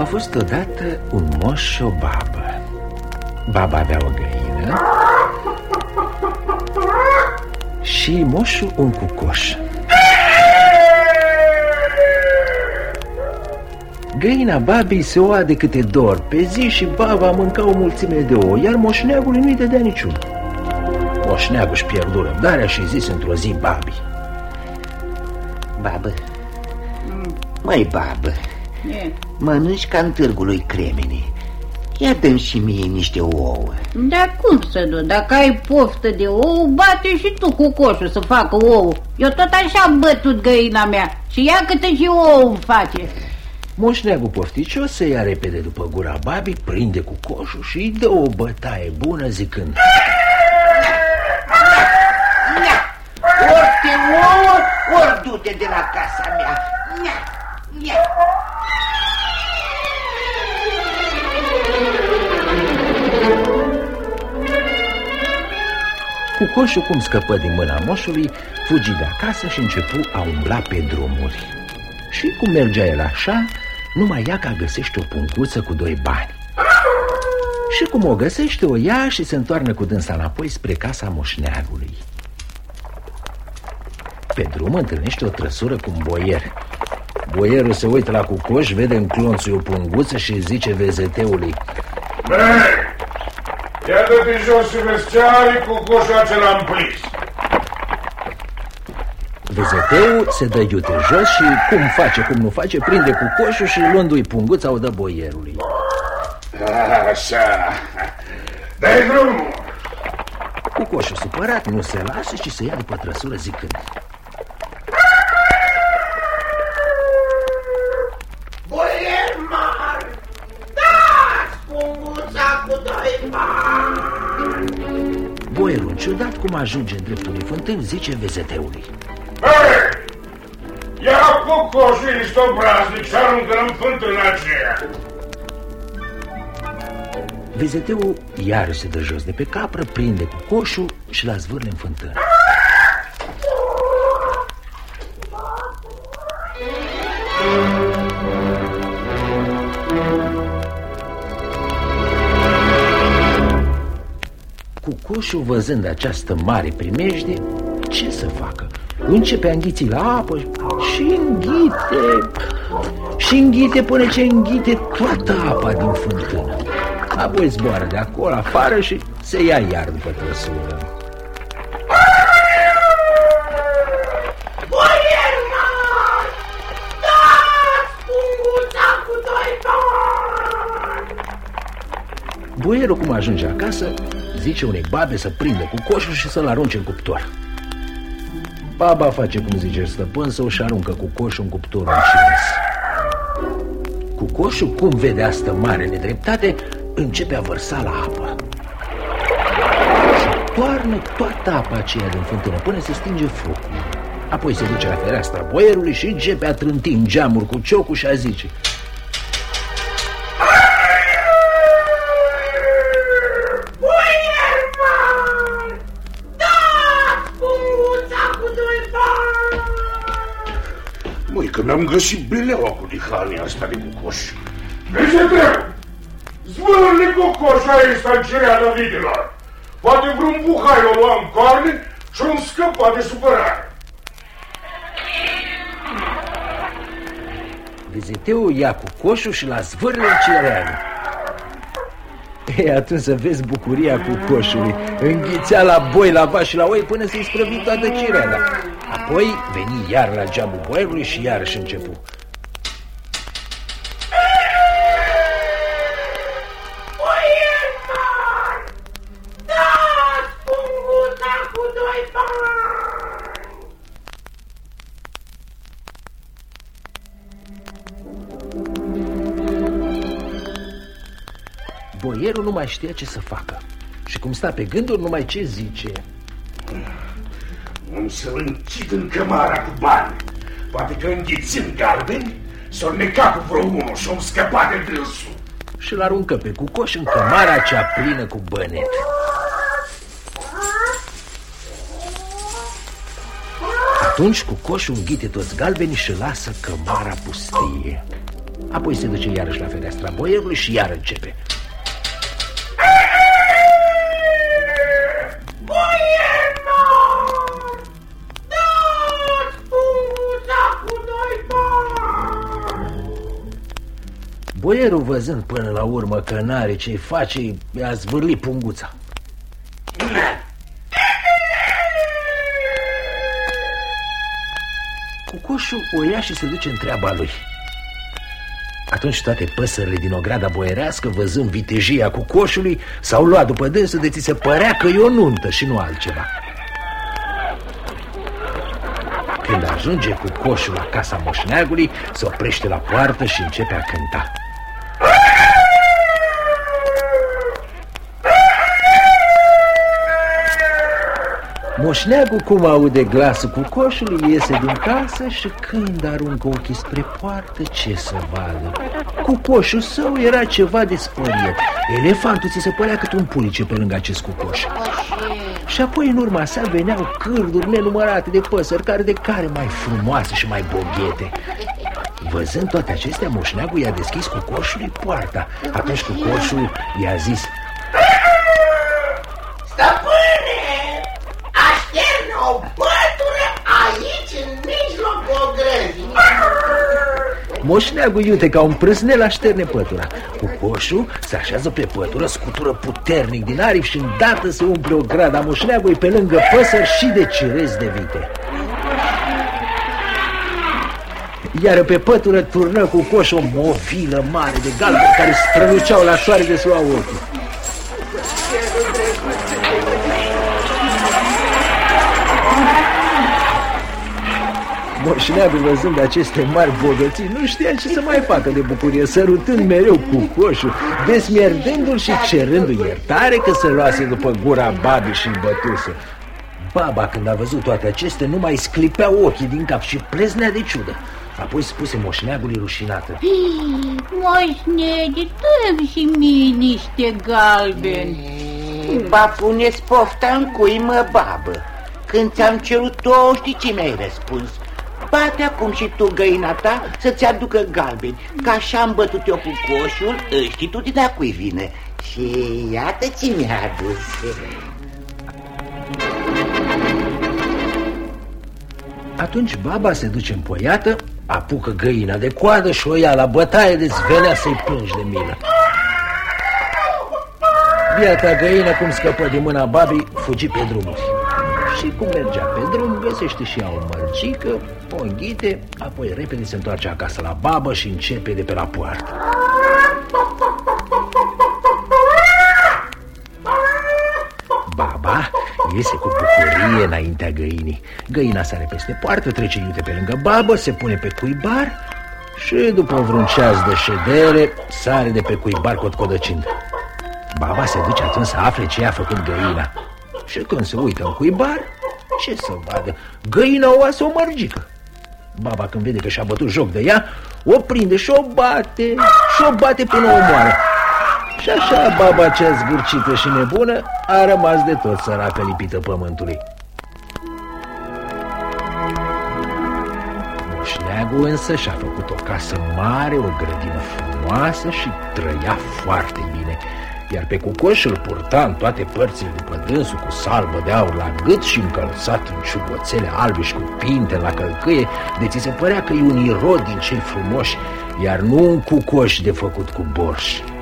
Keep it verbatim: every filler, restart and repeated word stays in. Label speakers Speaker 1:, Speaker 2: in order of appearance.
Speaker 1: fost odată un moș și o babă. Baba avea o găină și moșul un cucoș. Găina babei se oa de câte două ori pe zi și baba mânca o mulțime de ouă, iar moșneagului nu-i dădea niciun. Moșneagul își pierdu răbdarea și zis într-o zi babii:
Speaker 2: Babă, măi babă,
Speaker 3: e.
Speaker 2: mănânci ca în târgul lui Cremene. Ia dă-mi și mie niște ouă.
Speaker 3: Dar cum să nu? Dacă ai poftă de ou, bate și tu cu coșul să facă ou. Eu tot așa am bătut găina mea și ia câte și ou îmi face.
Speaker 1: Moșneagul pofticios se ia repede după gura babii, prinde cu coșul și îi dă o bătaie bună zicând:
Speaker 2: Ori te ouă, ori du-te de la casa mea. Nia, nia.
Speaker 1: Cucoșul, cum scăpă din mâna moșului, fugi de acasă și începu a umbla pe drumuri. Și cum mergea el așa, numai ia ca găsește o punguță cu doi bani. Și cum o găsește, o ia și se întoarnă cu dânsa înapoi spre casa moșneagului. Pe drum întâlnește o trăsură cu un boier. Boierul se uită la cucoș, vede în clonțul o punguță și zice vezeteului:
Speaker 4: Băi, ia dă-te jos și vezi ce are cucoșul acela împlis.
Speaker 1: Vezeteul se dă iute jos și, cum face, cum nu face, prinde cucoșul și, luându-i punguța, o dă boierului.
Speaker 4: Așa, dai drumul.
Speaker 1: Cucoșul supărat nu se lasă și se ia după trăsură zicând:
Speaker 2: Boier mare, dați punguța cu doi bani.
Speaker 1: Boierul, ciudat cum ajunge în dreptul unui fântân, zice vezeteului:
Speaker 4: Băi, ia cucoșul, ești obraznic și aruncă-l în fântâna aceea.
Speaker 1: Vezeteul iar se dă jos de pe capră, prinde cucoșul și l-a zvârle în fântână. Cucoșul, văzând această mare primejdie, ce să facă? Începe a înghiți la apă și înghite și înghite până ce înghite toată apa din fântână. Apoi zboară de acolo afară și se ia iar după trăsură.
Speaker 2: Boier mare, dați punguța cu doi bani.
Speaker 1: Boierul, cum ajunge acasă, zice unei babe să prindă cucoșul și să-l arunce în cuptor. Baba face cum zice stăpân său și aruncă cucoșul în cuptorul încins. Cucoșul, cum vede asta mare nedreptate, începe a vărsa la apă și toarnă toată apa aceea din fântână până se stinge focul. Apoi se duce la fereastra boierului și începe a trânti în geamuri cu ciocul și a zice:
Speaker 2: Boier mare, dați punguța cu doi bani.
Speaker 4: Măi, că mi-am găsit bileaua cu dihania asta de cucoș. Vezeteu, zvârle cucoșul ăsta în cereala vidilor. Poate vreun buhai o lua în coarne și un scăpa de supărare.
Speaker 1: Vezeteul ia cucoșul și la zvârle în cereală. E, atunci să vezi bucuria cucoșului. Înghițea la boi, la vaci și la oi până se-i sprăvi toată cireala. Apoi veni iar la geamul boierului și iarăși începu:
Speaker 2: Boier mare, dați punguța cu doi bani.
Speaker 1: Boierul nu mai știa ce să facă și, cum sta pe gânduri, numai ce zice:
Speaker 4: Am să-l închid în cămara cu bani. Poate că înghițind galbeni s-o neca cu vreo unul și om scăpa de dânsul.
Speaker 1: Și-l aruncă pe cucoș în cămara cea plină cu bănet. Atunci cucoșul înghite toți galbenii și lasă cămara pustie. Apoi se duce iarăși la fereastra boierului și iar începe. Boierul, văzând până la urmă că n-are ce-i face, i-a zvârlit punguța. Cucoșul o ia și se duce în treaba lui. Atunci toate păsările din ograda boierească, văzând vitejia cucoșului, s-au luat după dânsul de ți se părea că e o nuntă și nu altceva. Când ajunge cucoșul la casa moșneagului, se oprește la poartă și începe a cânta. Moșneagul, cum aude glasul cucoșului, iese din casă și când aruncă ochii spre poartă, ce să vadă? Cucoșul său era ceva de spăriet. Elefantul ți se părea cât un pulice pe lângă acest cucoș. Și apoi în urma sa veneau cârduri nenumărate de păsări, care de care mai frumoase și mai boghete. Văzând toate acestea, moșneagul i-a deschis cucoșului poarta. Atunci cucoșul i-a zis:
Speaker 2: Stăpâne, așterne o pătură aici, în mijlocul ogrăzii.
Speaker 1: Moșneagul, iute ca un prâsnel, așterne pătura. Cucoșul se așează pe pătură, scutură puternic din aripi și îndată se umple ograda moșneagului pe lângă păsări și de cirezi de vite. Iar pe pătură turnă cucoșul o movilă mare de galbeni care străluceau la soare de sua ochii. Moșneagul, văzând aceste mari bogății, nu știa ce să mai facă de bucurie, sărutând mereu cucoșul, desmierdându-l și cerându-i iertare că se luase după gura babii și-l bătuse. Baba, când a văzut toate acestea, nu mai sclipea ochii din cap și pleznea de ciudă. Apoi spuse moșneagului rușinată:
Speaker 3: Moșnege, dă-mi și mie niște galbeni.
Speaker 2: Ba, pune-ți pofta în cui, mă, babă. Când ți-am cerut-o, știi ce mi-ai răspuns? Bate acum și tu găina ta să-ți aducă galbeni, că așa am bătut eu cu coșul, știi tu de cui vine. Și iată ce mi-a adus.
Speaker 1: Atunci baba se duce în poiată, apucă găina de coadă și o ia la bătaie, de venea să-i plângi de milă. Biata găină, cum scăpă din mâna babii, fugi pe drumuri. Și cum mergea pe drum, găsește și ea o mărgică, o înghite, apoi repede se întoarce acasă la babă și începe de pe la poartă. Baba iese cu bucurie înaintea găinii. Găina sare peste poartă, trece iute pe lângă babă, se pune pe cuibar și după vreun ceas de ședere sare de pe cuibar cotcodăcind. Baba se duce atunci să afle ce i-a făcut găina. Și când se uită în cuibar, ce să vadă? Găina o oasă o mărgică. Baba, când vede că și-a bătut joc de ea, o prinde și o bate, și o bate până o omoară. Și așa baba cea zgârcită și nebună a rămas de tot săracă lipită pământului. Moșneagul însă și-a făcut o casă mare, o grădină frumoasă și trăia foarte bine. Iar pe cucoș îl purta în toate părțile după dânsul, cu salbă de aur la gât și încălțat în ciuboțele albe și cu pinte la călcâie, de ți se părea că e un irod din cei frumoși, iar nu un cucoș de făcut cu borș.